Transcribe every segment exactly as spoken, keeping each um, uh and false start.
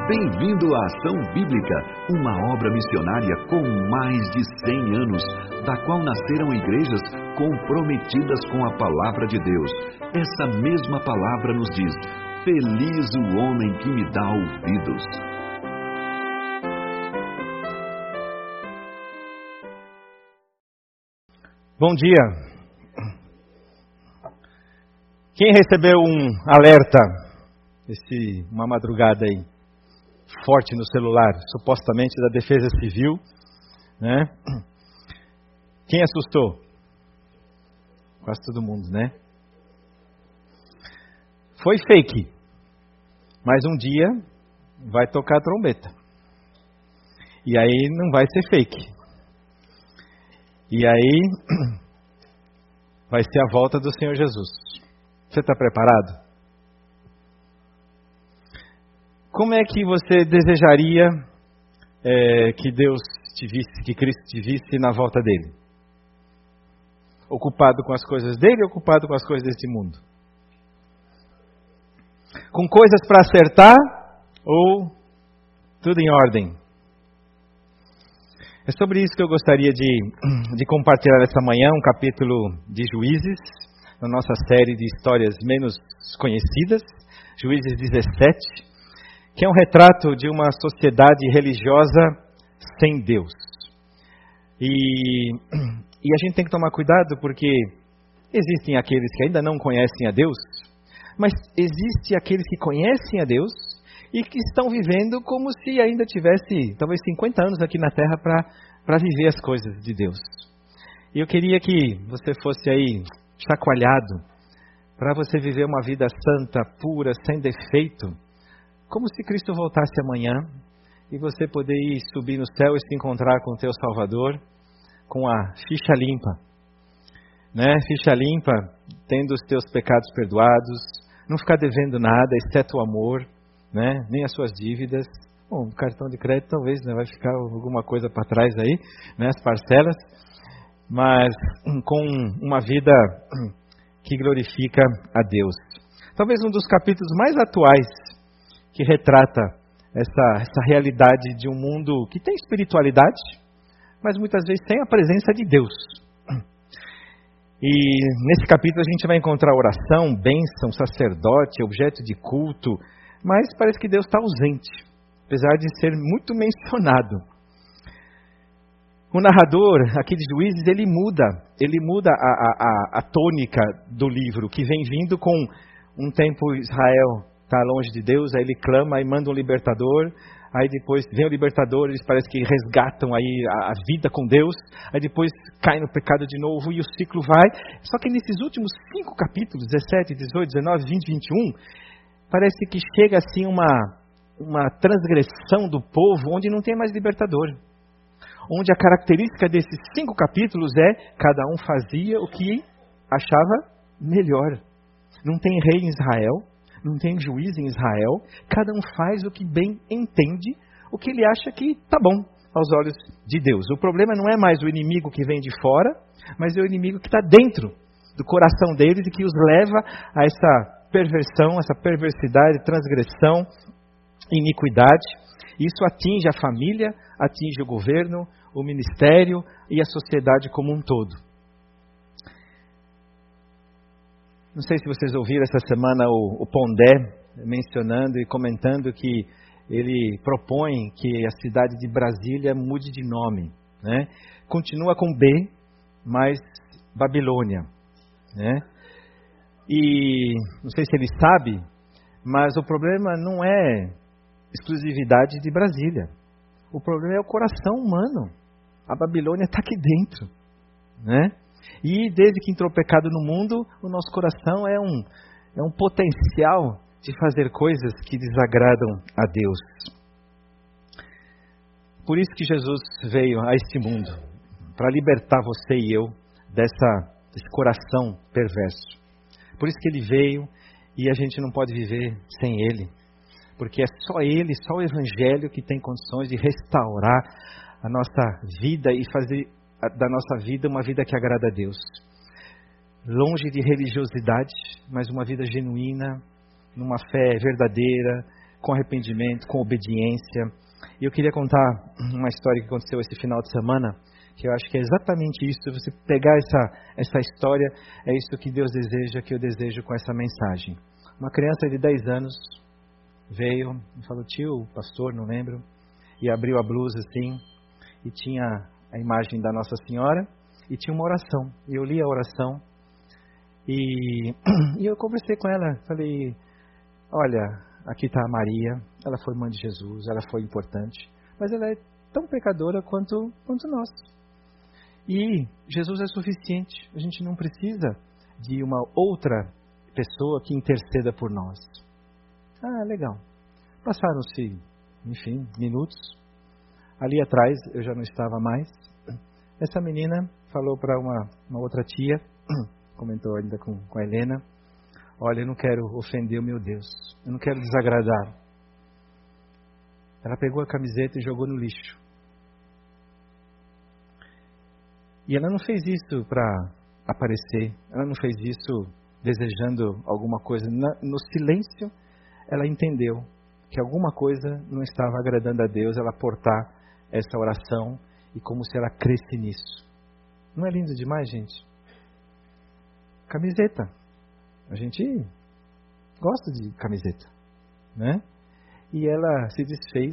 Bem-vindo à Ação Bíblica, uma obra missionária com mais de cem anos, da qual nasceram igrejas comprometidas com a Palavra de Deus. Essa mesma palavra nos diz: feliz o homem que me dá ouvidos. Bom dia. Quem recebeu um alerta, esse, uma madrugada aí, forte no celular, supostamente da Defesa Civil, né? Quem assustou? Quase todo mundo, né? Foi fake, mas um dia vai tocar a trombeta. E aí não vai ser fake. E aí vai ser a volta do Senhor Jesus. Você está preparado? Como é que você desejaria é, que Deus te visse, que Cristo te visse na volta dele? Ocupado com as coisas dele ou ocupado com as coisas deste mundo? Com coisas para acertar ou tudo em ordem? É sobre isso que eu gostaria de, de compartilhar essa manhã, um capítulo de Juízes, na nossa série de histórias menos conhecidas, Juízes dezessete, que é um retrato de uma sociedade religiosa sem Deus. E, e a gente tem que tomar cuidado porque existem aqueles que ainda não conhecem a Deus, mas existem aqueles que conhecem a Deus e que estão vivendo como se ainda tivesse talvez cinquenta anos aqui na Terra para viver as coisas de Deus. E eu queria que você fosse aí chacoalhado para você viver uma vida santa, pura, sem defeito, como se Cristo voltasse amanhã e você poder ir subir no céu e se encontrar com o teu Salvador com a ficha limpa, né? Ficha limpa, tendo os teus pecados perdoados, não ficar devendo nada, exceto o amor, né? Nem as suas dívidas. Bom, cartão de crédito talvez, né? Vai ficar alguma coisa para trás aí, né? As parcelas, mas com uma vida que glorifica a Deus. Talvez um dos capítulos mais atuais que retrata essa, essa realidade de um mundo que tem espiritualidade, mas muitas vezes sem a presença de Deus. E nesse capítulo a gente vai encontrar oração, bênção, sacerdote, objeto de culto, mas parece que Deus está ausente, apesar de ser muito mencionado. O narrador aqui de Juízes, ele muda, ele muda a, a, a tônica do livro, que vem vindo com um tempo Israel está longe de Deus, aí ele clama e manda um libertador, aí depois vem o libertador, eles parecem que resgatam aí a, a vida com Deus, aí depois cai no pecado de novo e o ciclo vai. Só que nesses últimos cinco capítulos, dezessete, dezoito, dezenove, vinte, vinte e um, parece que chega assim uma, uma transgressão do povo onde não tem mais libertador. Onde a característica desses cinco capítulos é cada um fazia o que achava melhor. Não tem rei em Israel, não tem juiz em Israel, cada um faz o que bem entende, o que ele acha que está bom aos olhos de Deus. O problema não é mais o inimigo que vem de fora, mas é o inimigo que está dentro do coração deles e que os leva a essa perversão, essa perversidade, transgressão, iniquidade. Isso atinge a família, atinge o governo, o ministério e a sociedade como um todo. Não sei se vocês ouviram essa semana o, o Pondé mencionando e comentando que ele propõe que a cidade de Brasília mude de nome, né? Continua com B, mas Babilônia, né? E não sei se ele sabe, mas o problema não é exclusividade de Brasília. O problema é o coração humano. A Babilônia está aqui dentro, né? E desde que entrou o pecado no mundo, o nosso coração é um, é um potencial de fazer coisas que desagradam a Deus. Por isso que Jesus veio a este mundo, para libertar você e eu dessa, desse coração perverso. Por isso que Ele veio e a gente não pode viver sem Ele. Porque é só Ele, só o Evangelho que tem condições de restaurar a nossa vida e fazer da nossa vida uma vida que agrada a Deus. Longe de religiosidade, mas uma vida genuína, numa fé verdadeira, com arrependimento, com obediência. E eu queria contar uma história que aconteceu esse final de semana, que eu acho que é exatamente isso. Se você pegar essa, essa história, é isso que Deus deseja, que eu desejo com essa mensagem. Uma criança de dez anos veio e falou: tio, pastor, não lembro, e abriu a blusa assim, e tinha a imagem da Nossa Senhora, e tinha uma oração. E eu li a oração, e, e eu conversei com ela, falei: olha, aqui está a Maria, ela foi mãe de Jesus, ela foi importante, mas ela é tão pecadora quanto, quanto nós. E Jesus é suficiente, a gente não precisa de uma outra pessoa que interceda por nós. Ah, legal. Passaram-se, enfim, minutos. Ali atrás, eu já não estava mais. Essa menina falou para uma, uma outra tia, comentou ainda com, com a Helena: olha, eu não quero ofender o meu Deus, eu não quero desagradar. Ela pegou a camiseta e jogou no lixo. E ela não fez isso para aparecer, ela não fez isso desejando alguma coisa. No silêncio, ela entendeu que alguma coisa não estava agradando a Deus, ela portar essa oração, e como se ela cresce nisso. Não é lindo demais, gente? Camiseta. A gente gosta de camiseta, né? E ela se desfez.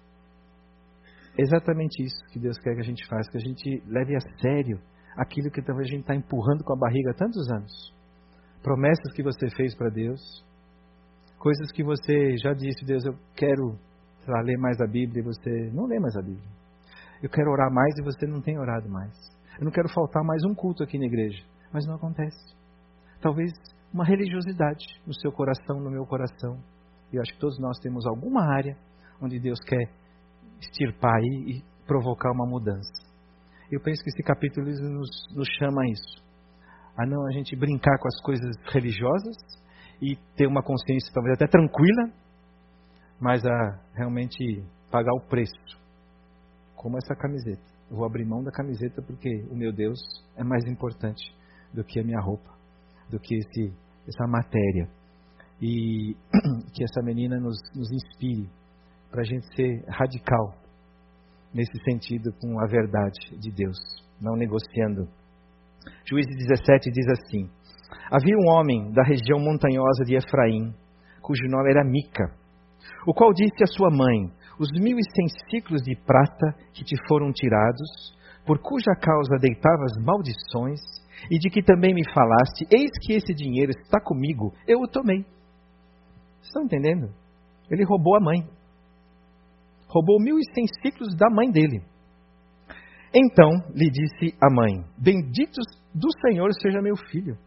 Exatamente isso que Deus quer que a gente faça, que a gente leve a sério aquilo que talvez a gente está empurrando com a barriga há tantos anos. Promessas que você fez para Deus, coisas que você já disse: Deus, eu quero, sei lá, ler mais a Bíblia, e você não lê mais a Bíblia. Eu quero orar mais e você não tem orado mais. Eu não quero faltar mais um culto aqui na igreja, mas não acontece. Talvez uma religiosidade no seu coração, no meu coração. E eu acho que todos nós temos alguma área onde Deus quer extirpar aí e provocar uma mudança. Eu penso que esse capítulo nos, nos chama a isso. A não a gente brincar com as coisas religiosas e ter uma consciência talvez até tranquila, mas a realmente pagar o preço. Como essa camiseta. Eu vou abrir mão da camiseta porque o meu Deus é mais importante do que a minha roupa, do que esse, essa matéria. E que essa menina nos, nos inspire para a gente ser radical nesse sentido com a verdade de Deus, não negociando. Juízes dezessete diz assim: havia um homem da região montanhosa de Efraim, cujo nome era Mica, o qual disse à sua mãe: os mil e cem ciclos de prata que te foram tirados, por cuja causa deitavas maldições, e de que também me falaste, eis que esse dinheiro está comigo, eu o tomei. Vocês estão entendendo? Ele roubou a mãe. Roubou mil e cem ciclos da mãe dele. Então lhe disse a mãe: bendito do Senhor seja meu filho.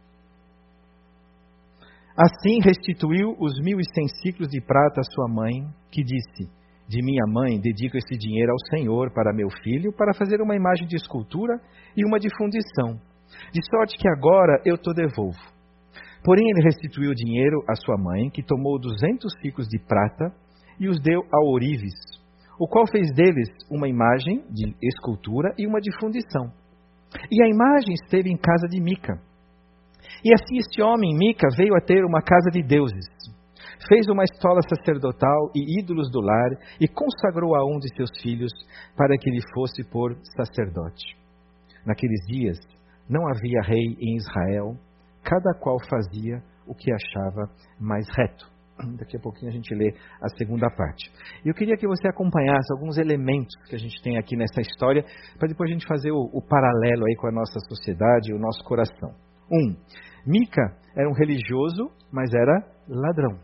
Assim restituiu os mil e cem ciclos de prata à sua mãe, que disse: de minha mãe dedico esse dinheiro ao Senhor para meu filho, para fazer uma imagem de escultura e uma de fundição, de sorte que agora eu te devolvo. Porém ele restituiu o dinheiro à sua mãe, que tomou duzentos ciclos de prata e os deu a ourives, o qual fez deles uma imagem de escultura e uma de fundição. E a imagem esteve em casa de Mica. E assim este homem, Mica, veio a ter uma casa de deuses. Fez uma estola sacerdotal e ídolos do lar, e consagrou a um de seus filhos para que lhe fosse por sacerdote. Naqueles dias não havia rei em Israel, cada qual fazia o que achava mais reto. Daqui a pouquinho a gente lê a segunda parte. Eu queria que você acompanhasse alguns elementos que a gente tem aqui nessa história, para depois a gente fazer o, o paralelo aí com a nossa sociedade e o nosso coração. Um, Mica era um religioso, mas era ladrão.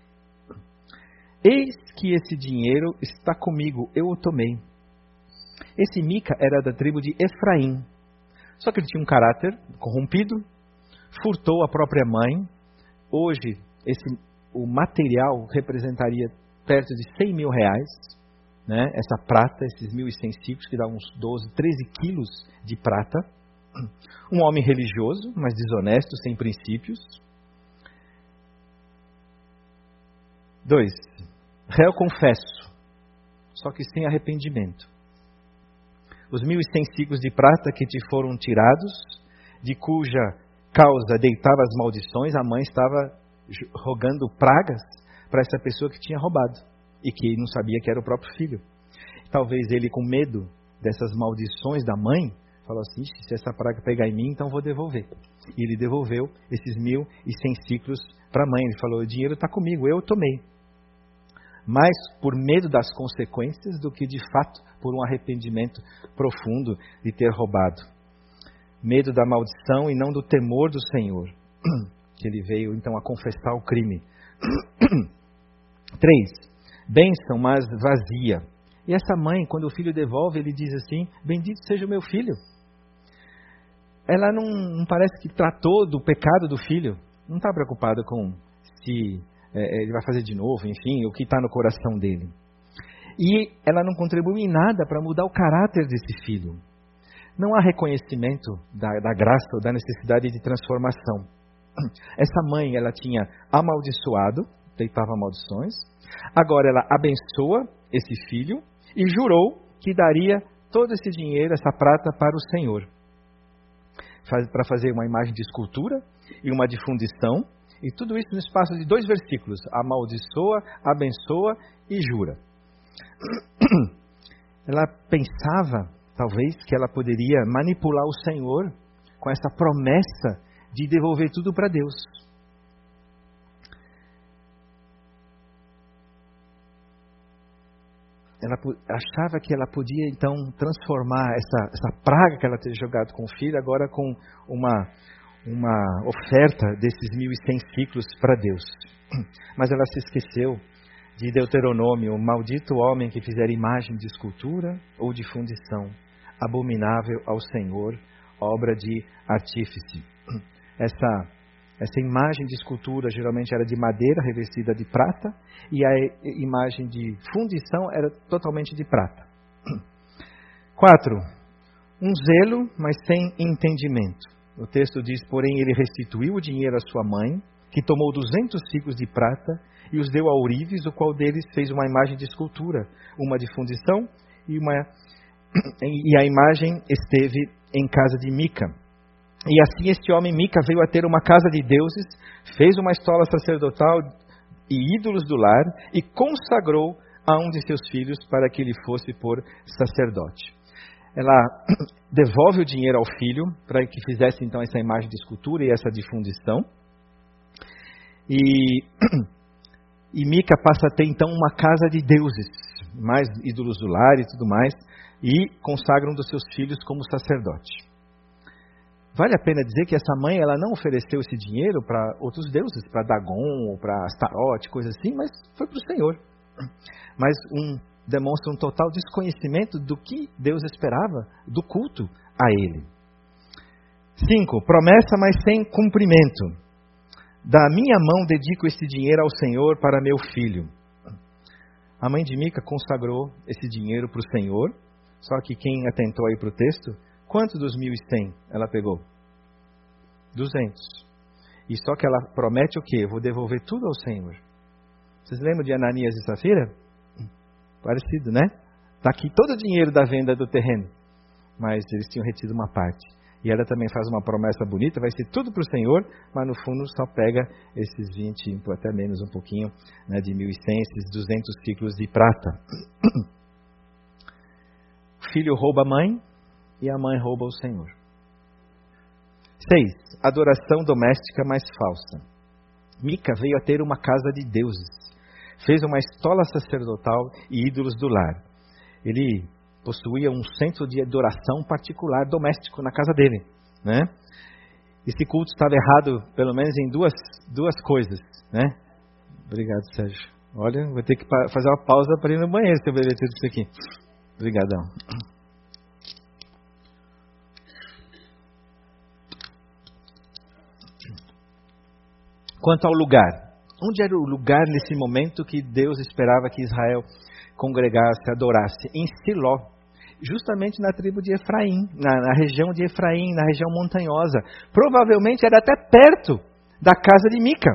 Eis que esse dinheiro está comigo, eu o tomei. Esse Mica era da tribo de Efraim. Só que ele tinha um caráter corrompido, furtou a própria mãe. Hoje, esse, o material representaria perto de cem mil reais. Né? Essa prata, esses mil e cem ciclos, que dá uns doze, treze quilos de prata. Um homem religioso, mas desonesto, sem princípios. Dois, réu confesso, só que sem arrependimento. Os mil e cem ciclos de prata que te foram tirados, de cuja causa deitava as maldições, a mãe estava rogando pragas para essa pessoa que tinha roubado e que não sabia que era o próprio filho. Talvez ele, com medo dessas maldições da mãe, falou assim: se essa praga pegar em mim, então vou devolver. E ele devolveu esses mil e cem ciclos para a mãe. Ele falou: o dinheiro está comigo, eu tomei. Mais por medo das consequências do que de fato por um arrependimento profundo de ter roubado. Medo da maldição e não do temor do Senhor, que ele veio então a confessar o crime. Três, bênção, mas vazia. E essa mãe, quando o filho devolve, ele diz assim: bendito seja o meu filho. Ela não, não parece que tratou do pecado do filho, não está preocupada com se é, ele vai fazer de novo, enfim, o que está no coração dele. E ela não contribui em nada para mudar o caráter desse filho. Não há reconhecimento da, da graça ou da necessidade de transformação. Essa mãe, ela tinha amaldiçoado, deitava maldições, agora ela abençoa esse filho e jurou que daria todo esse dinheiro, essa prata, para o Senhor. Faz, para fazer uma imagem de escultura e uma de fundição, e tudo isso no espaço de dois versículos: amaldiçoa, abençoa e jura. Ela pensava, talvez, que ela poderia manipular o Senhor com essa promessa de devolver tudo para Deus. Ela achava que ela podia, então, transformar essa, essa praga que ela tinha jogado com o filho, agora com uma, uma oferta desses mil e cem ciclos para Deus. Mas ela se esqueceu de Deuteronômio: maldito o homem que fizer imagem de escultura ou de fundição, abominável ao Senhor, obra de artífice. Essa, essa imagem de escultura geralmente era de madeira revestida de prata, e a imagem de fundição era totalmente de prata. Quatro, um zelo, mas sem entendimento. O texto diz: porém ele restituiu o dinheiro à sua mãe, que tomou duzentos ciclos de prata e os deu a ourives, o qual deles fez uma imagem de escultura, uma de fundição, e, uma, e a imagem esteve em casa de Mica. E assim este homem Mica veio a ter uma casa de deuses, fez uma estola sacerdotal e ídolos do lar, e consagrou a um de seus filhos para que ele fosse por sacerdote. Ela devolve o dinheiro ao filho para que fizesse então essa imagem de escultura e essa de fundição. E, e Mica passa a ter então uma casa de deuses, mais ídolos do lar e tudo mais, e consagra um dos seus filhos como sacerdote. Vale a pena dizer que essa mãe, ela não ofereceu esse dinheiro para outros deuses, para Dagon ou para Astarote, coisa assim, mas foi para o Senhor. Mas um, demonstra um total desconhecimento do que Deus esperava do culto a Ele. Cinco, promessa, mas sem cumprimento. Da minha mão dedico este dinheiro ao Senhor para meu filho. A mãe de Mica consagrou esse dinheiro para o Senhor, só que quem atentou aí para o texto, quanto dos mil e cem ela pegou? Duzentos. E só que ela promete o quê? Vou devolver tudo ao Senhor. Vocês lembram de Ananias e Safira? Parecido, né? Está aqui todo o dinheiro da venda do terreno. Mas eles tinham retido uma parte. E ela também faz uma promessa bonita, vai ser tudo para o Senhor, mas no fundo só pega esses vinte, até menos um pouquinho, né, de mil e cem, esses duzentos ciclos de prata. O filho rouba a mãe, e a mãe rouba o Senhor. Seis, adoração doméstica mais falsa. Mica veio a ter uma casa de deuses. Fez uma estola sacerdotal e ídolos do lar. Ele possuía um centro de adoração particular doméstico na casa dele, né? Esse culto estava errado, pelo menos em duas, duas coisas, né? Obrigado, Sérgio. Olha, vou ter que fazer uma pausa para ir no banheiro se eu beber tudo isso aqui. Obrigadão. Quanto ao lugar, onde era o lugar nesse momento que Deus esperava que Israel congregasse, adorasse? Em Siló, justamente na tribo de Efraim, na, na região de Efraim, na região montanhosa. Provavelmente era até perto da casa de Mica.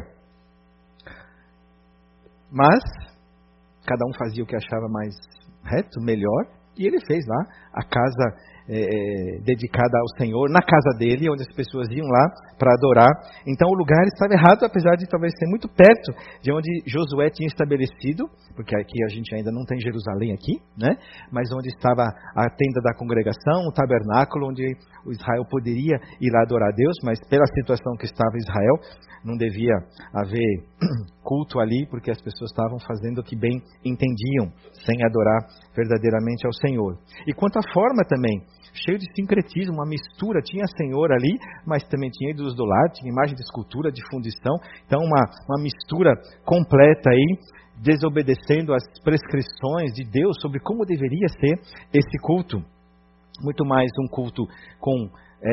Mas cada um fazia o que achava mais reto, melhor, e ele fez lá a casa é, dedicada ao Senhor, na casa dele, onde as pessoas iam lá para adorar. Então o lugar estava errado, apesar de talvez ser muito perto de onde Josué tinha estabelecido, porque aqui a gente ainda não tem Jerusalém aqui, né? Mas onde estava a tenda da congregação, o tabernáculo, onde o Israel poderia ir lá adorar a Deus, mas pela situação que estava Israel, não devia haver culto ali, porque as pessoas estavam fazendo o que bem entendiam, sem adorar verdadeiramente ao Senhor. E quanto à forma também, cheio de sincretismo, uma mistura, tinha Senhor ali, mas também tinha ídolos do lado, tinha imagem de escultura, de fundição, então uma, uma mistura completa aí, desobedecendo às prescrições de Deus sobre como deveria ser esse culto. Muito mais um culto com,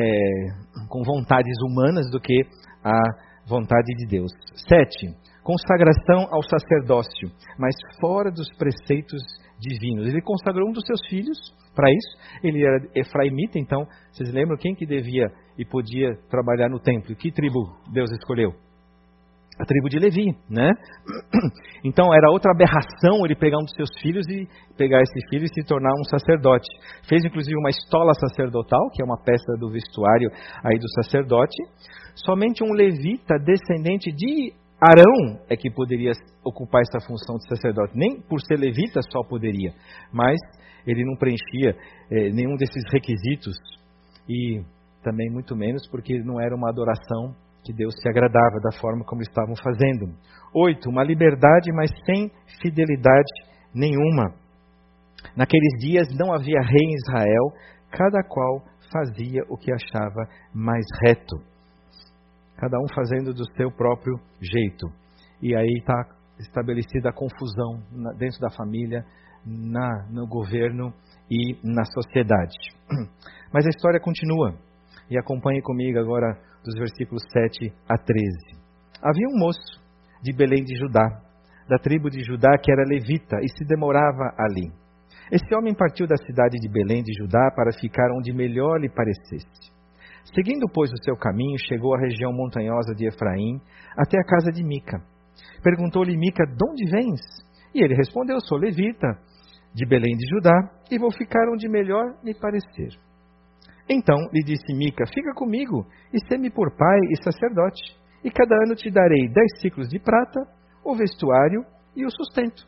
é, com vontades humanas do que a vontade de Deus. Sete, consagração ao sacerdócio, mas fora dos preceitos divinos. Ele consagrou um dos seus filhos para isso. Ele era efraimita, então, vocês lembram quem que devia e podia trabalhar no templo? Que tribo Deus escolheu? A tribo de Levi, né? Então era outra aberração ele pegar um dos seus filhos e pegar esse filho e se tornar um sacerdote. Fez inclusive uma estola sacerdotal, que é uma peça do vestuário aí do sacerdote. Somente um levita descendente de Arão é que poderia ocupar essa função de sacerdote. Nem por ser levita só poderia, mas ele não preenchia eh, nenhum desses requisitos e também muito menos porque não era uma adoração que Deus se agradava da forma como estavam fazendo. Oito, uma liberdade, mas sem fidelidade nenhuma. Naqueles dias não havia rei em Israel, cada qual fazia o que achava mais reto. Cada um fazendo do seu próprio jeito. E aí está estabelecida a confusão dentro da família, na, no governo e na sociedade. Mas a história continua. E acompanhe comigo agora dos versículos sete a treze. Havia um moço de Belém de Judá, da tribo de Judá, que era levita e se demorava ali. Esse homem partiu da cidade de Belém de Judá para ficar onde melhor lhe parecesse. Seguindo, pois, o seu caminho, chegou à região montanhosa de Efraim, até a casa de Mica. Perguntou-lhe Mica, de onde vens? E ele respondeu, sou levita, de Belém de Judá, e vou ficar onde melhor me parecer. Então lhe disse Mica, fica comigo, e sê-me por pai e sacerdote, e cada ano te darei dez ciclos de prata, o vestuário e o sustento.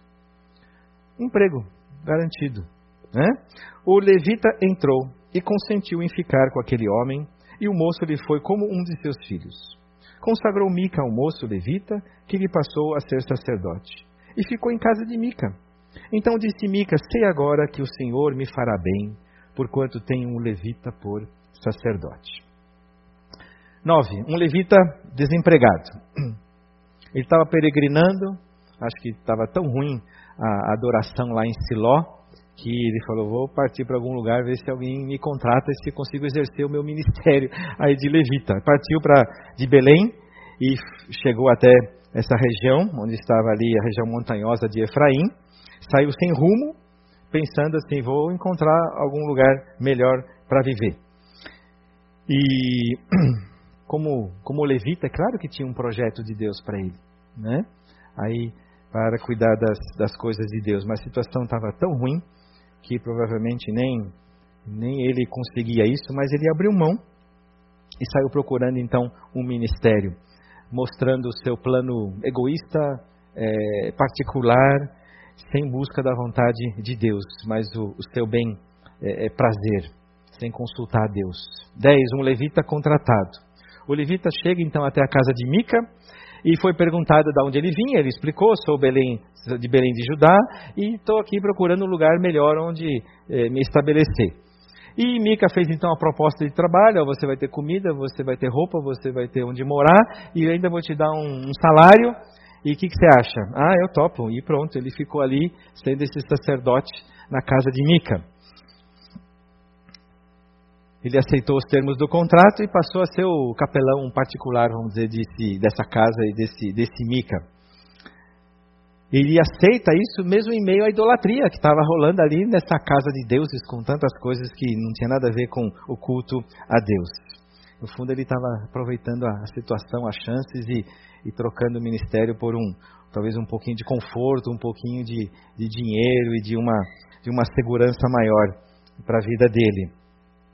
Emprego garantido, né? O levita entrou e consentiu em ficar com aquele homem, e o moço lhe foi como um de seus filhos. Consagrou Mica ao moço levita, que lhe passou a ser sacerdote, e ficou em casa de Mica. Então disse Mica, sei agora que o Senhor me fará bem, porquanto tenho um levita por sacerdote. Nove, um levita desempregado. Ele estava peregrinando, acho que estava tão ruim a adoração lá em Siló, que ele falou, vou partir para algum lugar, ver se alguém me contrata e se consigo exercer o meu ministério aí de levita. Partiu para de Belém e chegou até essa região, onde estava ali a região montanhosa de Efraim, saiu sem rumo, pensando assim, vou encontrar algum lugar melhor para viver. E como, como levita, é claro que tinha um projeto de Deus para ele, né? Aí, para cuidar das, das coisas de Deus, mas a situação estava tão ruim que provavelmente nem, nem ele conseguia isso, mas ele abriu mão e saiu procurando então um ministério, mostrando o seu plano egoísta, é, particular, sem busca da vontade de Deus, mas o, o seu bem é, é prazer, sem consultar a Deus. Dez, um levita contratado. O levita chega então até a casa de Mica e foi perguntado de onde ele vinha. Ele explicou, sou Belém, de Belém de Judá e estou aqui procurando um lugar melhor onde é, me estabelecer. E Mica fez então a proposta de trabalho, ó, você vai ter comida, você vai ter roupa, você vai ter onde morar e eu ainda vou te dar um, um salário. E o que, que você acha? Ah, eu topo. E pronto, ele ficou ali, sendo esse sacerdote na casa de Mica. Ele aceitou os termos do contrato e passou a ser o capelão particular, vamos dizer, desse, dessa casa e desse, desse Mica. Ele aceita isso mesmo em meio à idolatria que estava rolando ali nessa casa de deuses, com tantas coisas que não tinha nada a ver com o culto a Deus. No fundo, ele estava aproveitando a situação, as chances e, e trocando o ministério por um, talvez um pouquinho de conforto, um pouquinho de, de dinheiro e de uma, de uma segurança maior para a vida dele.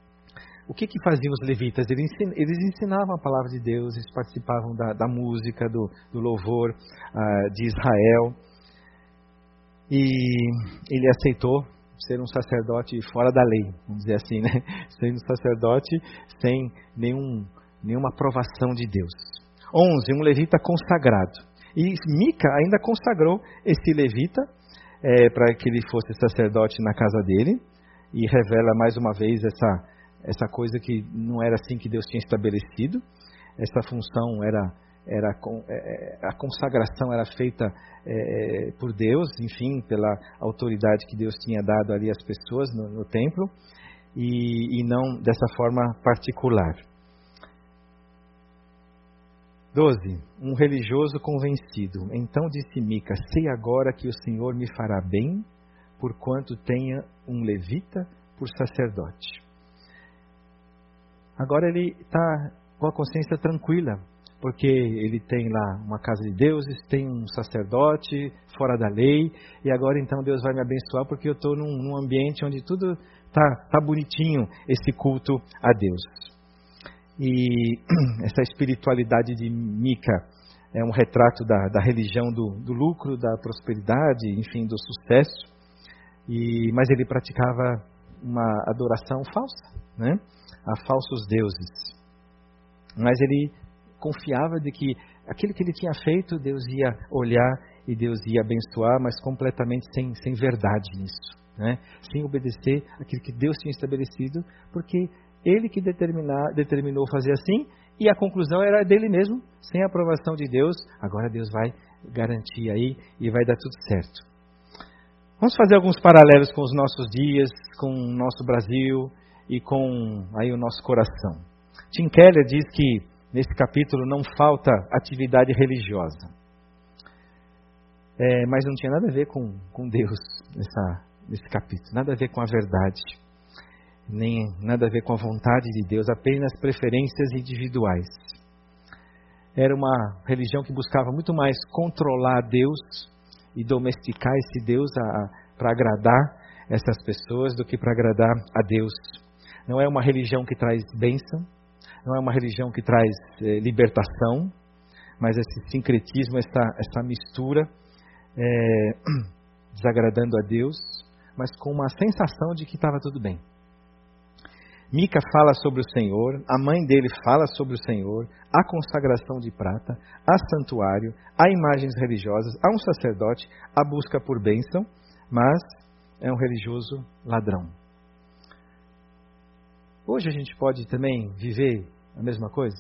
o que, que faziam os levitas? Eles, ensin, eles ensinavam a palavra de Deus, eles participavam da, da música, do, do louvor uh, de Israel. E ele aceitou ser um sacerdote fora da lei, vamos dizer assim, né? Sendo um sacerdote sem nenhum, nenhuma aprovação de Deus. onze. Um levita consagrado. E Mica ainda consagrou esse levita é, para que ele fosse sacerdote na casa dele. E revela mais uma vez essa, essa coisa que não era assim que Deus tinha estabelecido. Essa função era, era a consagração era feita é, por Deus, enfim, pela autoridade que Deus tinha dado ali às pessoas no, no templo, e, e não dessa forma particular. doze. Um religioso convencido. Então disse Mica: sei agora que o Senhor me fará bem, porquanto tenha um levita por sacerdote. Agora ele está com a consciência tranquila, porque ele tem lá uma casa de deuses, tem um sacerdote fora da lei, e agora então Deus vai me abençoar porque eu estou num, num ambiente onde tudo está tá bonitinho, esse culto a Deus. E essa espiritualidade de Mica é um retrato da, da religião do, do lucro, da prosperidade, enfim, do sucesso. E, mas ele praticava uma adoração falsa, né? A falsos deuses. Mas ele confiava de que aquilo que ele tinha feito, Deus ia olhar e Deus ia abençoar, mas completamente sem, sem verdade nisso, né? Sem obedecer aquilo que Deus tinha estabelecido, porque ele que determinar, determinou fazer assim, e a conclusão era dele mesmo, sem a aprovação de Deus. Agora Deus vai garantir aí e vai dar tudo certo. Vamos fazer alguns paralelos com os nossos dias, com o nosso Brasil e com aí o nosso coração. Tim Keller diz que nesse capítulo não falta atividade religiosa. É, mas não tinha nada a ver com, com Deus nessa, nesse capítulo, nada a ver com a verdade, nem nada a ver com a vontade de Deus, apenas preferências individuais. Era uma religião que buscava muito mais controlar Deus e domesticar esse Deus para agradar essas pessoas do que para agradar a Deus. Não é uma religião que traz bênção, não é uma religião que traz eh, libertação, mas esse sincretismo, essa, essa mistura, é, desagradando a Deus, mas com uma sensação de que estava tudo bem. Mica fala sobre o Senhor, a mãe dele fala sobre o Senhor, a consagração de prata, a santuário, a imagens religiosas, a um sacerdote, a busca por bênção, mas é um religioso ladrão. Hoje a gente pode também viver a mesma coisa?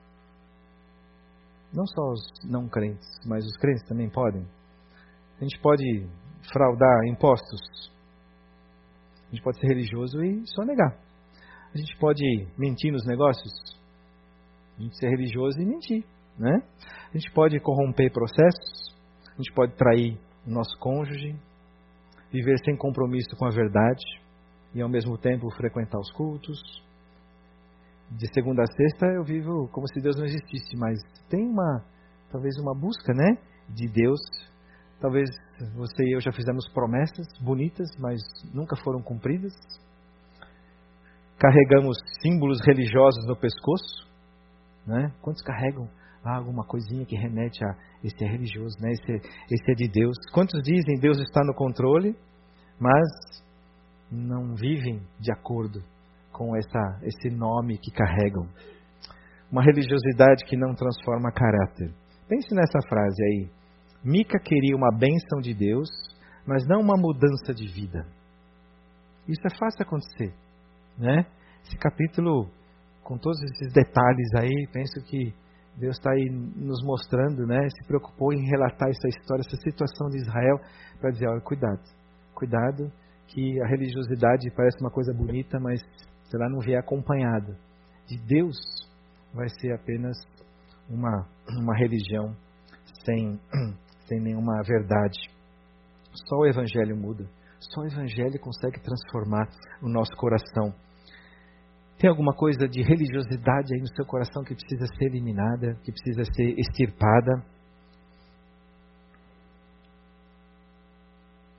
Não só os não crentes, mas os crentes também podem. A gente pode fraudar impostos. A gente pode ser religioso e sonegar. A gente pode mentir nos negócios. A gente ser religioso e mentir, né? A gente pode corromper processos. A gente pode trair o nosso cônjuge. Viver sem compromisso com a verdade. E ao mesmo tempo frequentar os cultos. De segunda a sexta eu vivo como se Deus não existisse, mas tem uma, talvez uma busca, né, de Deus. Talvez você e eu já fizemos promessas bonitas, mas nunca foram cumpridas. Carregamos símbolos religiosos no pescoço, né? Quantos carregam ah, alguma coisinha que remete a esse é religioso, né? Esse, esse é de Deus. Quantos dizem Deus está no controle, mas não vivem de acordo com essa, esse nome que carregam? Uma religiosidade que não transforma caráter. Pense nessa frase aí. Mica queria uma bênção de Deus, mas não uma mudança de vida. Isso é fácil acontecer, né? Esse capítulo, com todos esses detalhes aí, penso que Deus está aí nos mostrando, né? Se preocupou em relatar essa história, essa situação de Israel, para dizer, olha, cuidado, cuidado, que a religiosidade parece uma coisa bonita, mas se ela não vier acompanhada de Deus, vai ser apenas uma, uma religião sem, sem nenhuma verdade. Só o Evangelho muda. Só o Evangelho consegue transformar o nosso coração. Tem alguma coisa de religiosidade aí no seu coração que precisa ser eliminada, que precisa ser extirpada?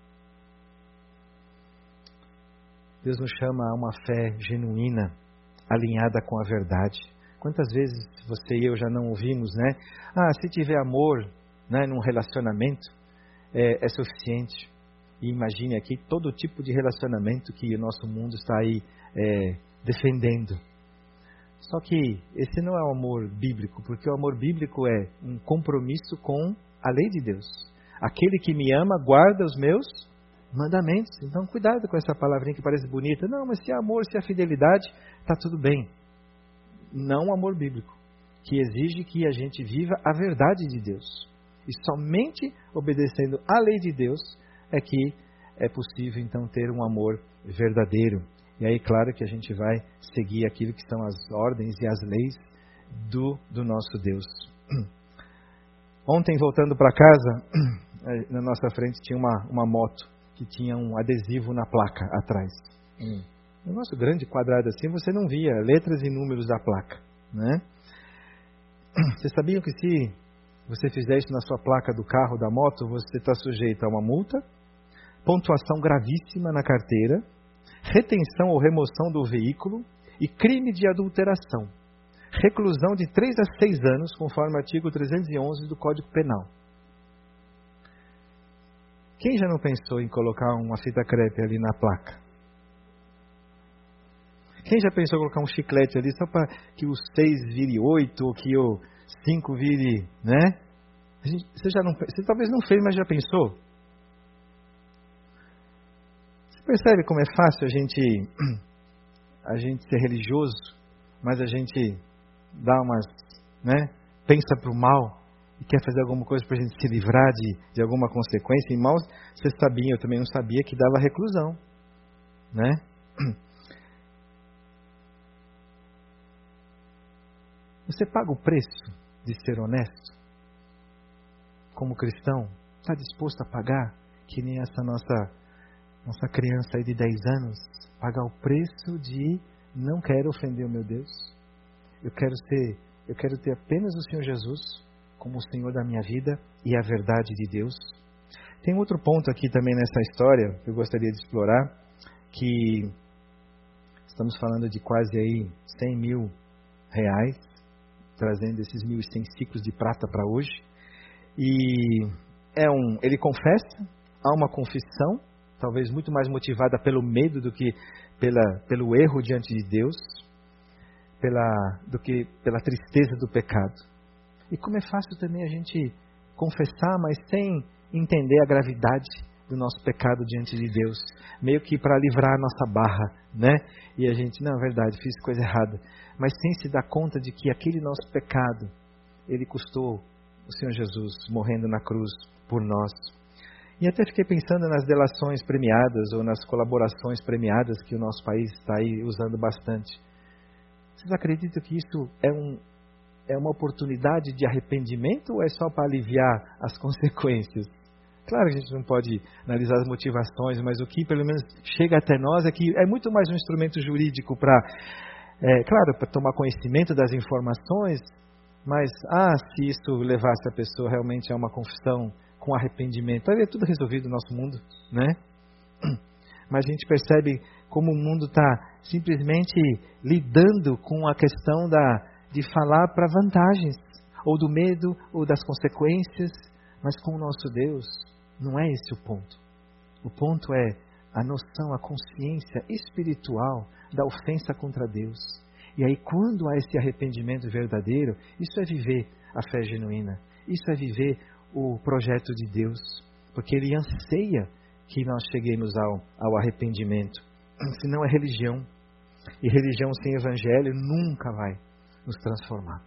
Deus nos chama a uma fé genuína, alinhada com a verdade. Quantas vezes você e eu já não ouvimos, né? Ah, se tiver amor, né, num relacionamento, é, é suficiente. E imagine aqui todo tipo de relacionamento que o nosso mundo está aí é, defendendo. Só que esse não é o amor bíblico, porque o amor bíblico é um compromisso com a lei de Deus. Aquele que me ama guarda os meus mandamentos. Então cuidado com essa palavrinha que parece bonita. Não, mas se é amor, se é fidelidade, está tudo bem. Não o amor bíblico, que exige que a gente viva a verdade de Deus. E somente obedecendo à lei de Deus é que é possível então ter um amor verdadeiro. E aí, claro que a gente vai seguir aquilo que são as ordens e as leis do, do nosso Deus. Ontem, voltando para casa, na nossa frente tinha uma, uma moto que tinha um adesivo na placa atrás. Um, um nosso grande quadrado assim, você não via letras e números da placa, né? Vocês sabiam que se você fizer isso na sua placa do carro, da moto, você está sujeito a uma multa, pontuação gravíssima na carteira, retenção ou remoção do veículo e crime de adulteração. Reclusão de três a seis anos, conforme o artigo trezentos e onze do Código Penal. Quem já não pensou em colocar uma fita crepe ali na placa? Quem já pensou em colocar um chiclete ali só para que o seis vire oito ou que o cinco vire, né? A gente, você, já não, você talvez não fez, mas já pensou? Você percebe como é fácil a gente, a gente ser religioso, mas a gente dá umas, né? Pensa para o mal e quer fazer alguma coisa para a gente se livrar de, de alguma consequência. E mal, vocês sabiam, eu também não sabia que dava reclusão, né? Você paga o preço de ser honesto? Como cristão, está disposto a pagar? Que nem essa nossa, nossa criança aí de dez anos, pagar o preço de não quero ofender o meu Deus. Eu quero ser, eu quero ter apenas o Senhor Jesus como o Senhor da minha vida e a verdade de Deus. Tem outro ponto aqui também nessa história que eu gostaria de explorar, que estamos falando de quase aí cem mil reais, trazendo esses mil e cem ciclos de prata para hoje. E é um, ele confessa, há uma confissão, talvez muito mais motivada pelo medo do que pela, pelo erro diante de Deus, pela, do que pela tristeza do pecado. E como é fácil também a gente confessar, mas sem entender a gravidade do nosso pecado diante de Deus, meio que para livrar a nossa barra, né? E a gente, não, é verdade, fiz coisa errada, mas sem se dar conta de que aquele nosso pecado, ele custou o Senhor Jesus morrendo na cruz por nós. E até fiquei pensando nas delações premiadas ou nas colaborações premiadas que o nosso país está aí usando bastante. Vocês acreditam que isso é, um, é uma oportunidade de arrependimento ou é só para aliviar as consequências? Claro que a gente não pode analisar as motivações, mas o que pelo menos chega até nós é que é muito mais um instrumento jurídico para, é, claro, para tomar conhecimento das informações, mas, ah, se isso levasse a pessoa realmente a uma confissão com arrependimento, aí é tudo resolvido no nosso mundo, né? Mas a gente percebe como o mundo está simplesmente lidando com a questão da, de falar para vantagens, ou do medo, ou das consequências, mas com o nosso Deus, não é esse o ponto. O ponto é a noção, a consciência espiritual da ofensa contra Deus. E aí, quando há esse arrependimento verdadeiro, isso é viver a fé genuína. Isso é viver o projeto de Deus. Porque Ele anseia que nós cheguemos ao, ao arrependimento. Senão é religião. E religião sem evangelho nunca vai nos transformar.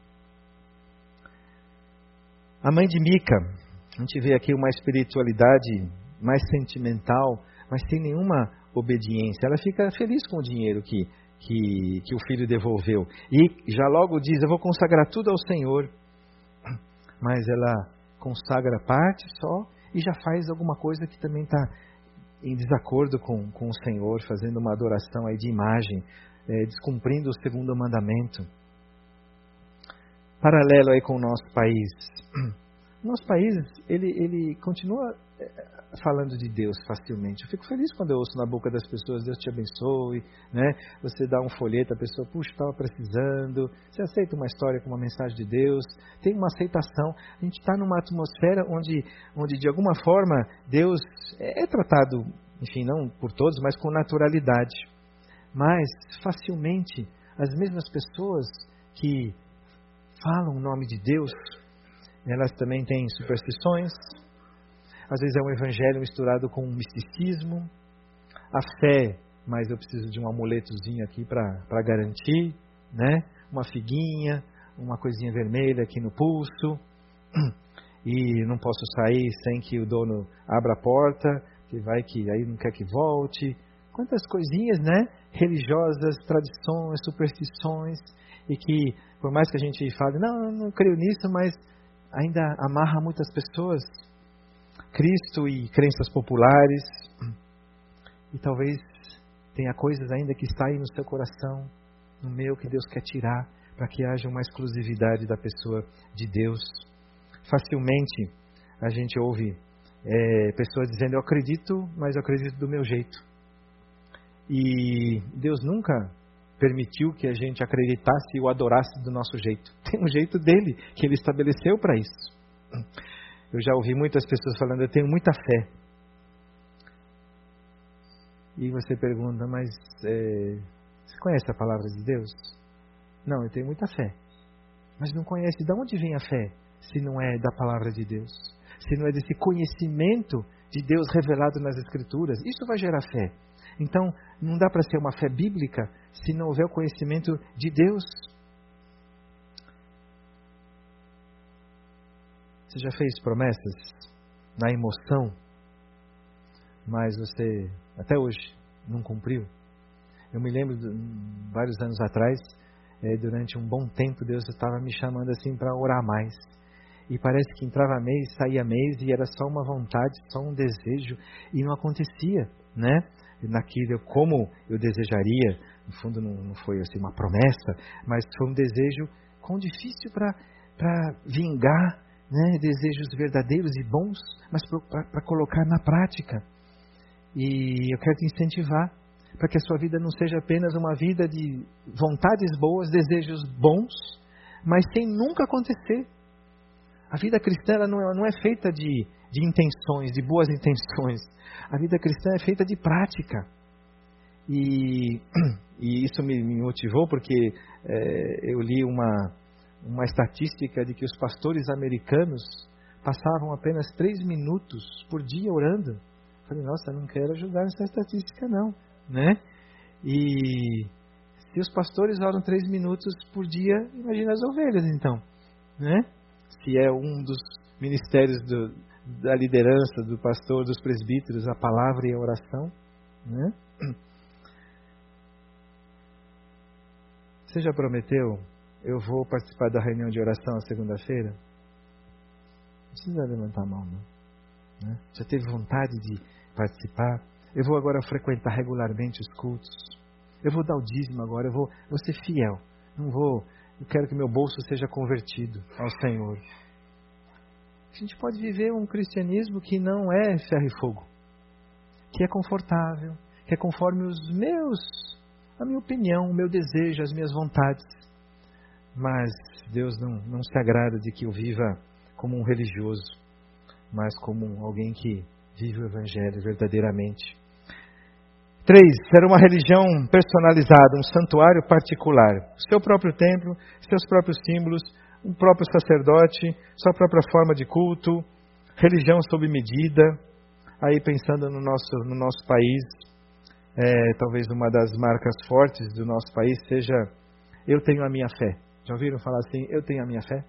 A mãe de Mica, a gente vê aqui uma espiritualidade mais sentimental, mas sem nenhuma obediência. Ela fica feliz com o dinheiro que, que, que o filho devolveu. E já logo diz, eu vou consagrar tudo ao Senhor. Mas ela consagra parte só e já faz alguma coisa que também está em desacordo com, com o Senhor, fazendo uma adoração aí de imagem, é, descumprindo o segundo mandamento. Paralelo aí com o nosso país. Nosso país, ele, ele continua falando de Deus facilmente. Eu fico feliz quando eu ouço na boca das pessoas, Deus te abençoe, né? Você dá um folheto, a pessoa, puxa, estava precisando. Você aceita uma história com uma mensagem de Deus, tem uma aceitação. A gente está numa atmosfera onde, onde, de alguma forma, Deus é tratado, enfim, não por todos, mas com naturalidade. Mas, facilmente, as mesmas pessoas que falam o nome de Deus, elas também têm superstições. Às vezes é um evangelho misturado com um misticismo. A fé, mas eu preciso de um amuletozinho aqui para garantir, né? Uma figuinha, uma coisinha vermelha aqui no pulso. E não posso sair sem que o dono abra a porta, que vai que aí não quer que volte. Quantas coisinhas, né? Religiosas, tradições, superstições, e que, por mais que a gente fale, não, eu não creio nisso, mas ainda amarra muitas pessoas. Cristo e crenças populares. E talvez tenha coisas ainda que saem no seu coração, no meu, que Deus quer tirar, para que haja uma exclusividade da pessoa de Deus. Facilmente a gente ouve é, pessoas dizendo, eu acredito, mas eu acredito do meu jeito. E Deus nunca permitiu que a gente acreditasse e o adorasse do nosso jeito. Tem um jeito dele, que ele estabeleceu para isso. Eu já ouvi muitas pessoas falando, eu tenho muita fé. E você pergunta, mas é, você conhece a palavra de Deus? Não, eu tenho muita fé. Mas não conhece de onde vem a fé, se não é da palavra de Deus. Se não é desse conhecimento de Deus revelado nas Escrituras. Isso vai gerar fé. Então, não dá para ser uma fé bíblica se não houver o conhecimento de Deus. Você já fez promessas na emoção, mas você até hoje não cumpriu? Eu me lembro, de, vários anos atrás, é, durante um bom tempo, Deus estava me chamando assim para orar mais. E parece que entrava mês, saía mês, e era só uma vontade, só um desejo, e não acontecia, né? Naquilo como eu desejaria. No fundo não, não foi assim uma promessa, mas foi um desejo quão difícil para vingar, né? Desejos verdadeiros e bons, mas para colocar na prática. E eu quero te incentivar para que a sua vida não seja apenas uma vida de vontades boas, desejos bons, mas sem nunca acontecer. A vida cristã ela não, é, não é feita de, de intenções, de boas intenções. A vida cristã é feita de prática. E, e isso me, me motivou porque é, eu li uma, uma estatística de que os pastores americanos passavam apenas três minutos por dia orando. Falei, nossa, não quero ajudar nessa estatística não, né? E se os pastores oram três minutos por dia, imagina as ovelhas então, né? Se é um dos ministérios do, da liderança, do pastor, dos presbíteros, a palavra e a oração, né? Você já prometeu, eu vou participar da reunião de oração na segunda-feira? Não precisa levantar a mão, não. Né? Já teve vontade de participar? Eu vou agora frequentar regularmente os cultos. Eu vou dar o dízimo agora, eu vou, vou ser fiel. Não vou, eu quero que meu bolso seja convertido ao Senhor. A gente pode viver um cristianismo que não é ferro e fogo, que é confortável, que é conforme os meus, a minha opinião, o meu desejo, as minhas vontades. Mas Deus não, não se agrada de que eu viva como um religioso, mas como alguém que vive o Evangelho verdadeiramente. Três, era uma religião personalizada, um santuário particular. Seu próprio templo, seus próprios símbolos, um próprio sacerdote, sua própria forma de culto, religião sob medida. Aí pensando no nosso, no nosso país, é, talvez uma das marcas fortes do nosso país seja eu tenho a minha fé. Já ouviram falar assim, eu tenho a minha fé?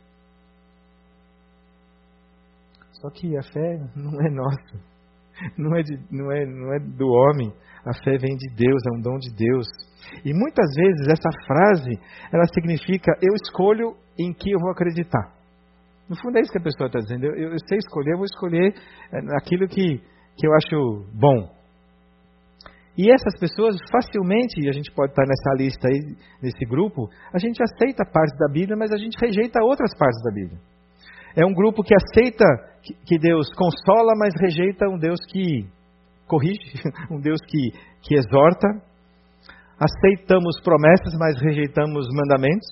Só que a fé não é nossa, não é, de, não é, não é do homem, a fé vem de Deus, é um dom de Deus. E muitas vezes essa frase, ela significa eu escolho em que eu vou acreditar. No fundo é isso que a pessoa está dizendo, eu, eu sei escolher, eu vou escolher aquilo que, que eu acho bom. E essas pessoas facilmente, e a gente pode estar nessa lista aí, nesse grupo, a gente aceita partes da Bíblia, mas a gente rejeita outras partes da Bíblia. É um grupo que aceita que Deus consola, mas rejeita um Deus que corrige, um Deus que, que exorta. Aceitamos promessas, mas rejeitamos mandamentos.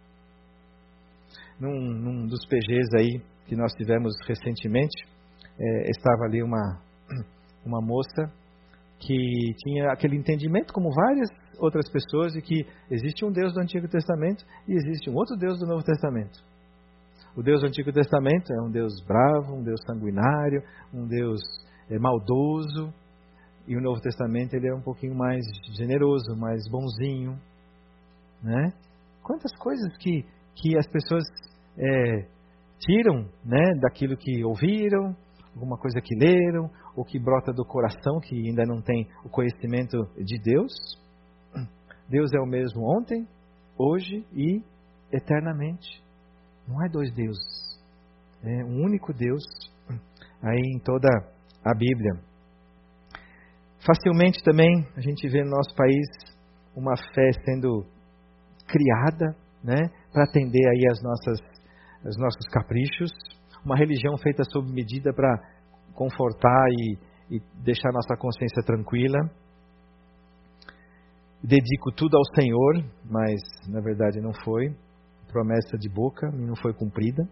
Num, num dos P Gs aí que nós tivemos recentemente, é, estava ali uma, uma moça que tinha aquele entendimento, como várias outras pessoas, de que existe um Deus do Antigo Testamento e existe um outro Deus do Novo Testamento. O Deus do Antigo Testamento é um Deus bravo, um Deus sanguinário, um Deus é, maldoso. E o Novo Testamento ele é um pouquinho mais generoso, mais bonzinho. Né? Quantas coisas que, que as pessoas é, tiram, né, daquilo que ouviram, alguma coisa que leram, ou que brota do coração, que ainda não tem o conhecimento de Deus. Deus é o mesmo ontem, hoje e eternamente. Não é dois deuses. É um único Deus aí em toda a Bíblia. Facilmente também a gente vê no nosso país uma fé sendo criada, né, para atender aí as nossas, os nossos caprichos. Uma religião feita sob medida para confortar e, e deixar nossa consciência tranquila. Dedico tudo ao Senhor, mas na verdade não foi. Promessa de boca e não foi cumprida.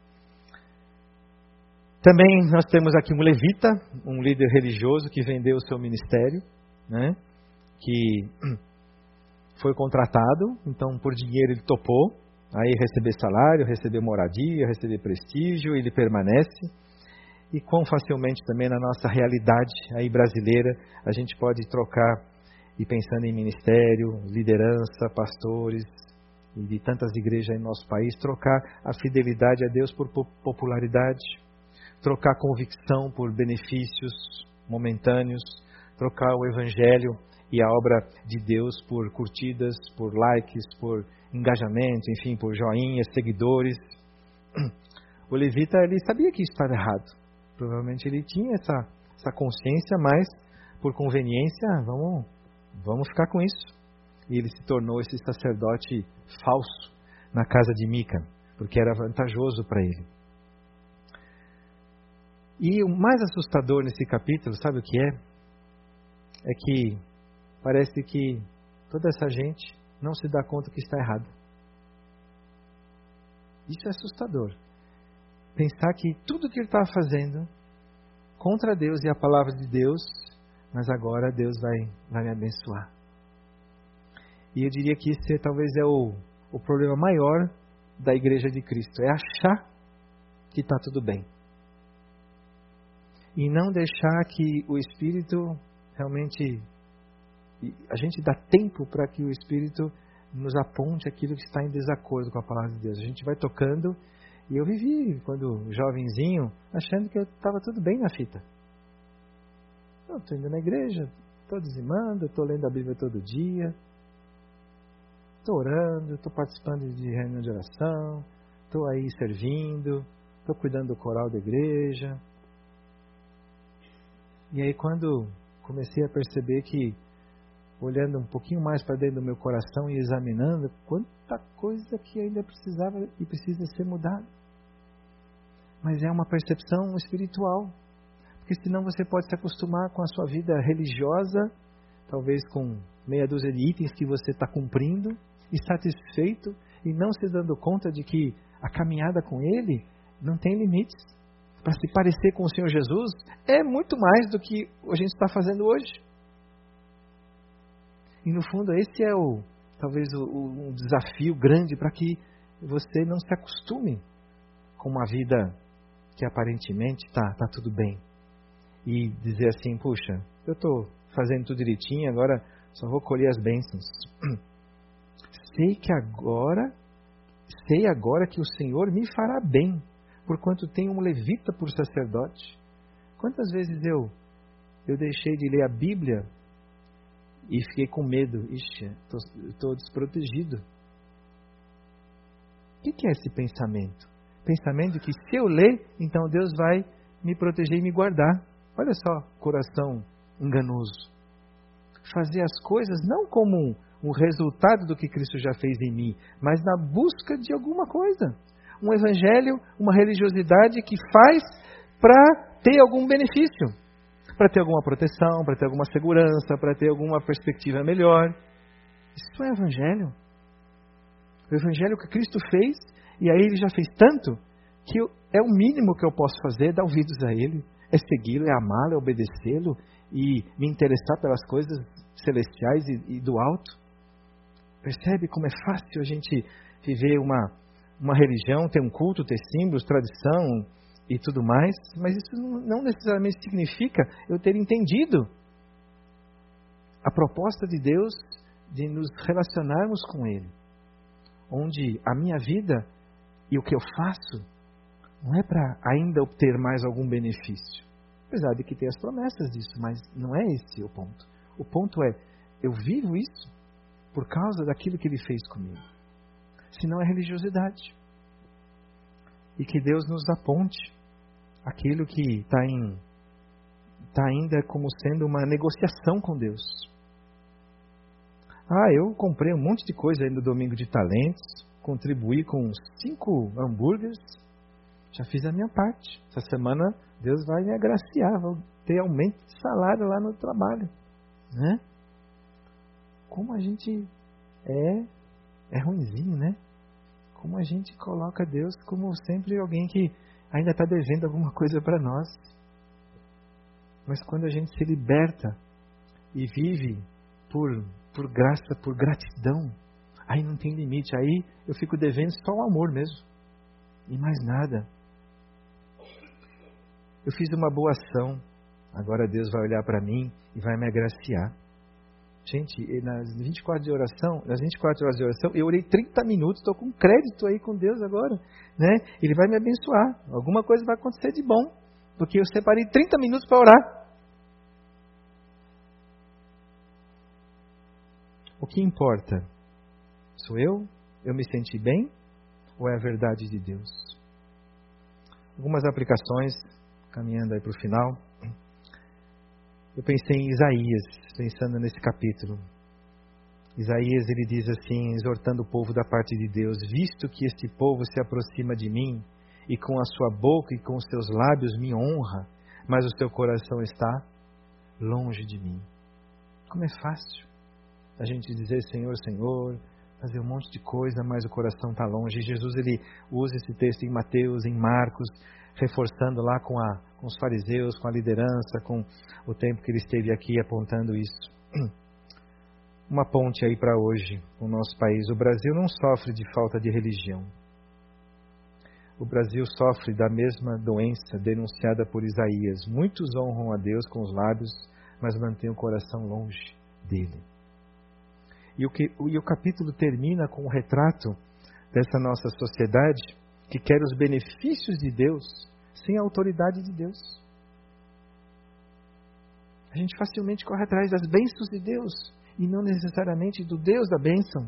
Também nós temos aqui um levita, um líder religioso que vendeu o seu ministério, né? Que foi contratado, então por dinheiro ele topou, aí receber salário, receber moradia, receber prestígio, ele permanece. E quão facilmente também na nossa realidade aí brasileira a gente pode trocar, e pensando em ministério, liderança, pastores e de tantas igrejas em nosso país, trocar a fidelidade a Deus por popularidade, trocar convicção por benefícios momentâneos, trocar o Evangelho e a obra de Deus por curtidas, por likes, por engajamento, enfim, por joinhas, seguidores. O levita, ele sabia que isso estava errado. Provavelmente ele tinha essa, essa consciência, mas por conveniência, vamos, vamos ficar com isso. E ele se tornou esse sacerdote falso na casa de Mica, porque era vantajoso para ele. E o mais assustador nesse capítulo, sabe o que é? É que parece que toda essa gente não se dá conta que está errado. Isso é assustador. Pensar que tudo que ele estava fazendo contra Deus e a palavra de Deus, mas agora Deus vai, vai me abençoar. E eu diria que esse talvez é o, o problema maior da Igreja de Cristo, é achar que está tudo bem. E não deixar que o Espírito realmente... A gente dá tempo para que o Espírito nos aponte aquilo que está em desacordo com a palavra de Deus. A gente vai tocando, e eu vivi, quando jovenzinho, achando que eu estava tudo bem na fita. Eu estou indo na igreja, estou dizimando, estou lendo a Bíblia todo dia, estou orando, estou participando de reunião de oração, estou aí servindo, estou cuidando do coral da igreja. E aí quando comecei a perceber que, olhando um pouquinho mais para dentro do meu coração e examinando, quanta coisa que ainda precisava e precisa ser mudada. Mas é uma percepção espiritual. Porque senão você pode se acostumar com a sua vida religiosa, talvez com meia dúzia de itens que você está cumprindo, insatisfeito e não se dando conta de que a caminhada com Ele não tem limites. Para se parecer com o Senhor Jesus é muito mais do que a gente está fazendo hoje. E no fundo esse é o talvez o, o, um desafio grande para que você não se acostume com uma vida que aparentemente está tá tudo bem. E dizer assim, puxa, eu estou fazendo tudo direitinho, agora só vou colher as bênçãos. Sei que agora, sei agora que o Senhor me fará bem, porquanto tenho um levita por sacerdote. Quantas vezes eu, eu deixei de ler a Bíblia e fiquei com medo. Ixi, estou desprotegido. O que, que é esse pensamento? Pensamento de que se eu ler, então Deus vai me proteger e me guardar. Olha só, coração enganoso. Fazer as coisas não como um, um resultado do que Cristo já fez em mim, mas na busca de alguma coisa. um evangelho, uma religiosidade que faz para ter algum benefício, para ter alguma proteção, para ter alguma segurança, para ter alguma perspectiva melhor. Isso é evangelho. O evangelho que Cristo fez, e aí Ele já fez tanto, que eu, é o mínimo que eu posso fazer, dar ouvidos a Ele, é segui-lo, é amá-lo, é obedecê-lo e me interessar pelas coisas celestiais e, e do alto. Percebe como é fácil a gente viver uma, uma religião, ter um culto, ter símbolos, tradição e tudo mais, mas isso não necessariamente significa eu ter entendido a proposta de Deus de nos relacionarmos com Ele, onde a minha vida e o que eu faço não é para ainda obter mais algum benefício, apesar de que tem as promessas disso, mas não é esse o ponto. O ponto é, eu vivo isso por causa daquilo que Ele fez comigo. Senão é religiosidade. E que Deus nos aponte aquilo que está em, tá ainda como sendo uma negociação com Deus. Ah, eu comprei um monte de coisa aí no Domingo de Talentos, contribuí com cinco hambúrgueres, já fiz a minha parte. Essa semana Deus vai me agraciar, vou ter aumento de salário lá no trabalho. Né? Como a gente é, é ruinzinho, né? Como a gente coloca Deus como sempre alguém que ainda está devendo alguma coisa para nós. Mas quando a gente se liberta e vive por, por graça, por gratidão, aí não tem limite. Aí eu fico devendo só o amor mesmo. E mais nada. Eu fiz uma boa ação. Agora Deus vai olhar para mim e vai me agraciar. Gente, nas vinte e quatro de oração, nas vinte e quatro horas de oração, eu orei trinta minutos, estou com crédito aí com Deus agora, né? Ele vai me abençoar. Alguma coisa vai acontecer de bom, porque eu separei trinta minutos para orar. O que importa? Sou eu? Eu me senti bem? Ou é a verdade de Deus? Algumas aplicações, caminhando aí para o final. Eu pensei em Isaías, pensando nesse capítulo. Isaías, ele diz assim, exortando o povo da parte de Deus: visto que este povo se aproxima de mim, e com a sua boca e com os seus lábios me honra, mas o seu coração está longe de mim. Como é fácil a gente dizer Senhor, Senhor, fazer um monte de coisa, mas o coração está longe. Jesus, ele usa esse texto em Mateus, em Marcos, reforçando lá com, a, com os fariseus, com a liderança, com o tempo que ele esteve aqui apontando isso. Uma ponte aí para hoje, o nosso país. O Brasil não sofre de falta de religião. O Brasil sofre da mesma doença denunciada por Isaías. Muitos honram a Deus com os lábios, mas mantêm o coração longe dele. E o, que, e o capítulo termina com um retrato dessa nossa sociedade que quer os benefícios de Deus sem a autoridade de Deus. A gente facilmente corre atrás das bênçãos de Deus e não necessariamente do Deus da bênção.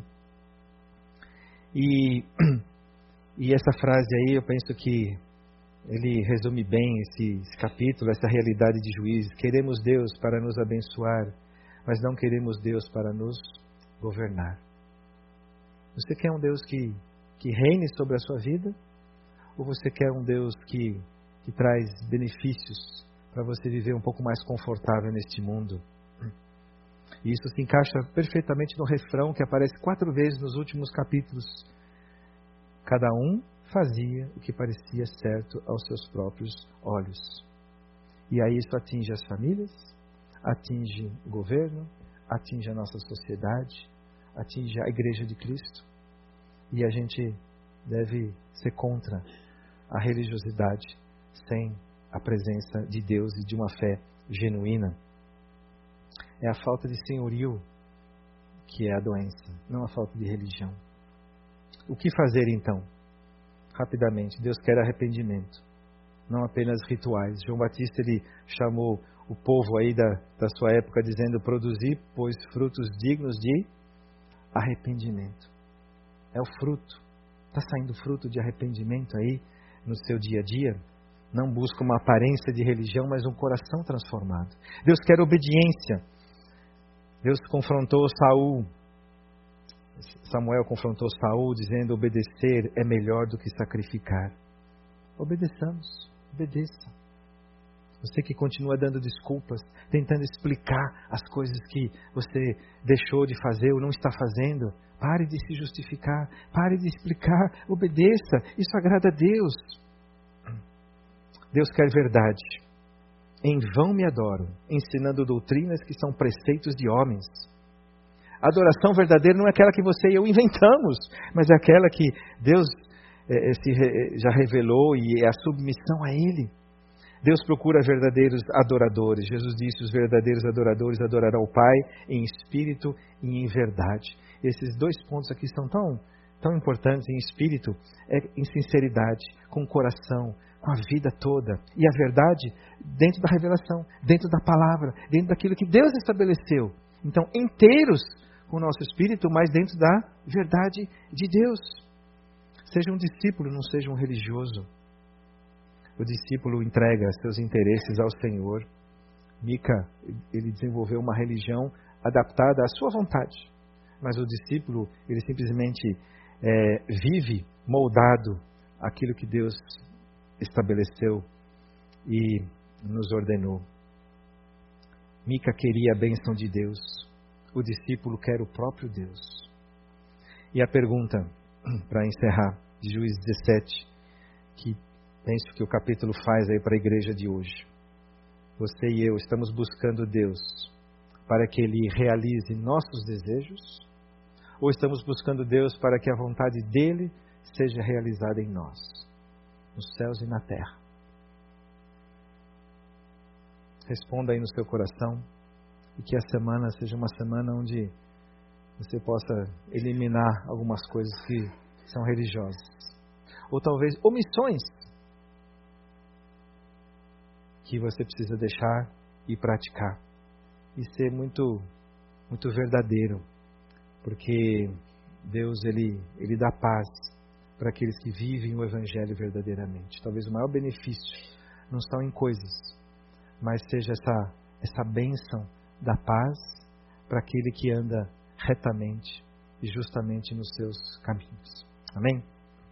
E, e essa frase aí, eu penso que ele resume bem esse, esse capítulo, essa realidade de Juízes. Queremos Deus para nos abençoar, mas não queremos Deus para nos governar. Você quer um Deus que, que reine sobre a sua vida? Ou você quer um Deus que, que traz benefícios para você viver um pouco mais confortável neste mundo? E isso se encaixa perfeitamente no refrão que aparece quatro vezes nos últimos capítulos. Cada um fazia o que parecia certo aos seus próprios olhos. E aí isso atinge as famílias, atinge o governo, atinge a nossa sociedade, atinge a Igreja de Cristo. E a gente deve ser contra a religiosidade sem a presença de Deus e de uma fé genuína. É a falta de senhorio que é a doença, não a falta de religião. O que fazer então? Rapidamente, Deus quer arrependimento, não apenas rituais. João Batista, ele chamou o povo aí da, da sua época dizendo: produzir, pois, frutos dignos de arrependimento. É o fruto. Está saindo fruto de arrependimento aí no seu dia a dia? Não busca uma aparência de religião, mas um coração transformado. Deus quer obediência. Deus confrontou Saul. Samuel confrontou Saul dizendo: obedecer é melhor do que sacrificar. Obedeçamos, obedeça. Você que continua dando desculpas, tentando explicar as coisas que você deixou de fazer ou não está fazendo, pare de se justificar, pare de explicar, obedeça. Isso agrada a Deus. Deus quer verdade. Em vão me adoram, ensinando doutrinas que são preceitos de homens. A adoração verdadeira não é aquela que você e eu inventamos, mas é aquela que Deus é, se, é, já revelou e é a submissão a Ele. Deus procura verdadeiros adoradores. Jesus disse: os verdadeiros adoradores adorarão o Pai em espírito e em verdade. Esses dois pontos aqui são tão, tão importantes. Em espírito, é em sinceridade, com o coração, com a vida toda. E a verdade dentro da revelação, dentro da palavra, dentro daquilo que Deus estabeleceu. Então, inteiros com o nosso espírito, mas dentro da verdade de Deus. Seja um discípulo, não seja um religioso. O discípulo entrega seus interesses ao Senhor. Mica, ele desenvolveu uma religião adaptada à sua vontade. Mas o discípulo, ele simplesmente é, vive moldado àquilo que Deus estabeleceu e nos ordenou. Mica queria a bênção de Deus. O discípulo quer o próprio Deus. E a pergunta, para encerrar, de Juízes dezessete, que penso que o capítulo faz aí para a igreja de hoje. Você e eu estamos buscando Deus para que Ele realize nossos desejos? Ou estamos buscando Deus para que a vontade dEle seja realizada em nós, nos céus e na terra? Responda aí no seu coração e que a semana seja uma semana onde você possa eliminar algumas coisas que são religiosas. Ou talvez omissões que você precisa deixar e praticar. E ser muito, muito verdadeiro. Porque Deus, Ele, Ele dá paz para aqueles que vivem o Evangelho verdadeiramente. Talvez o maior benefício não está em coisas, mas seja essa, essa bênção da paz para aquele que anda retamente e justamente nos seus caminhos. Amém?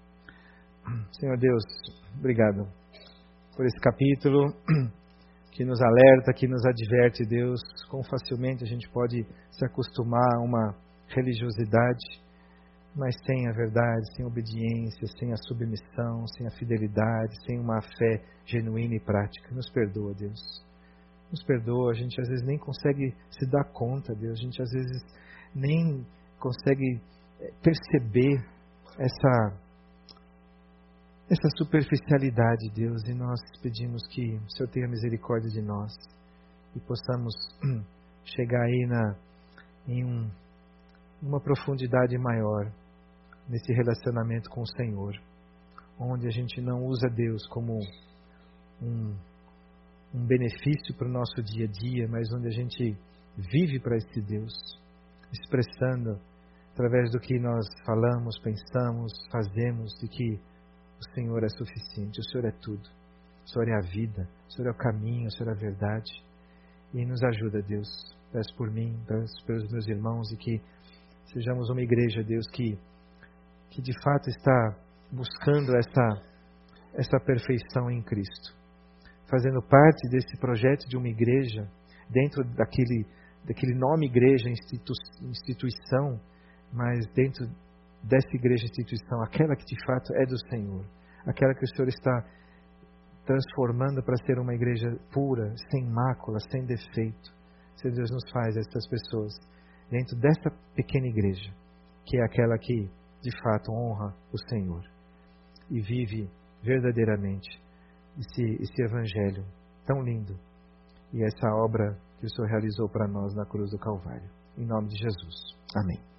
Senhor Deus, obrigado por esse capítulo que nos alerta, que nos adverte, Deus, quão facilmente a gente pode se acostumar a uma religiosidade, mas sem a verdade, sem a obediência, sem a submissão, sem a fidelidade, sem uma fé genuína e prática. Nos perdoa, Deus. Nos perdoa, a gente às vezes nem consegue se dar conta, Deus. A gente às vezes nem consegue perceber essa, essa superficialidade, Deus. E nós pedimos que o Senhor tenha misericórdia de nós e possamos chegar aí na, em um, uma profundidade maior nesse relacionamento com o Senhor, onde a gente não usa Deus como um, um benefício para o nosso dia a dia, mas onde a gente vive para esse Deus, expressando através do que nós falamos, pensamos, fazemos, de que o Senhor é suficiente, o Senhor é tudo, o Senhor é a vida, o Senhor é o caminho, o Senhor é a verdade. E nos ajuda, Deus. Peço por mim, peço pelos meus irmãos, e que sejamos uma igreja, Deus, que que de fato está buscando essa, essa perfeição em Cristo, fazendo parte desse projeto de uma igreja, dentro daquele, daquele nome igreja, institu, instituição, mas dentro dessa igreja instituição, aquela que de fato é do Senhor, aquela que o Senhor está transformando para ser uma igreja pura, sem mácula, sem defeito. Senhor Deus, nos faz essas pessoas dentro dessa pequena igreja, que é aquela que de fato honra o Senhor e vive verdadeiramente esse, esse Evangelho tão lindo e essa obra que o Senhor realizou para nós na cruz do Calvário. Em nome de Jesus. Amém.